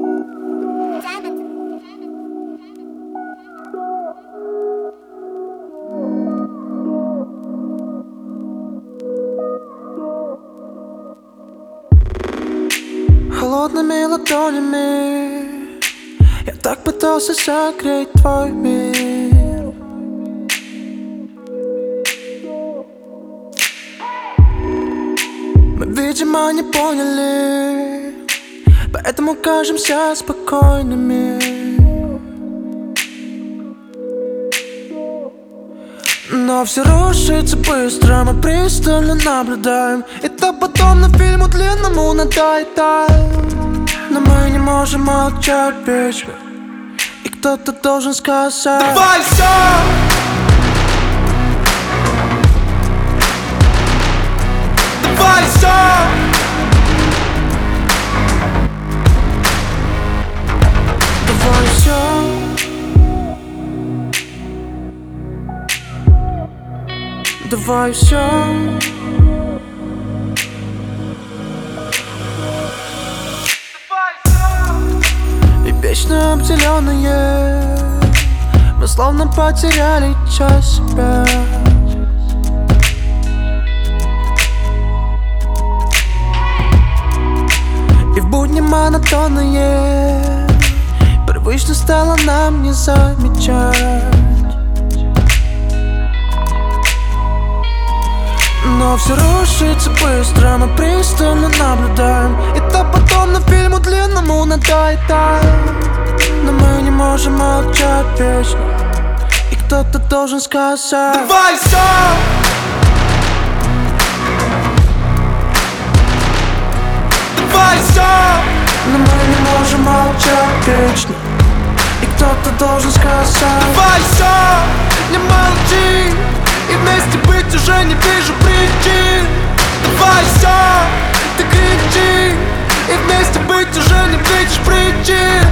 Холодными ладонями я так пытался согреть твой мир. Мы, видимо, не поняли, поэтому кажемся спокойными. Но все рушится быстро, мы пристально наблюдаем. И то потом на фильму длинному надоедает. Но мы не можем молчать вечно, и кто-то должен сказать: давай все! Давай все! Давай все! Давай все! И вечно обделенные мы словно потеряли часть себя. И в будни монотонные привычно стало нам не замечать. Но все рушится быстро, мы пристально наблюдаем. И то потом на фильму длинному надоедает. Но мы не можем молчать вечно, и кто-то должен сказать: давай все! Давай все! Но мы не можем молчать вечно, и кто-то должен сказать: давай все! Не молчи! И вместе быть уже не вижу причин. Давай все, ты кричи. И вместе быть уже не видишь причин.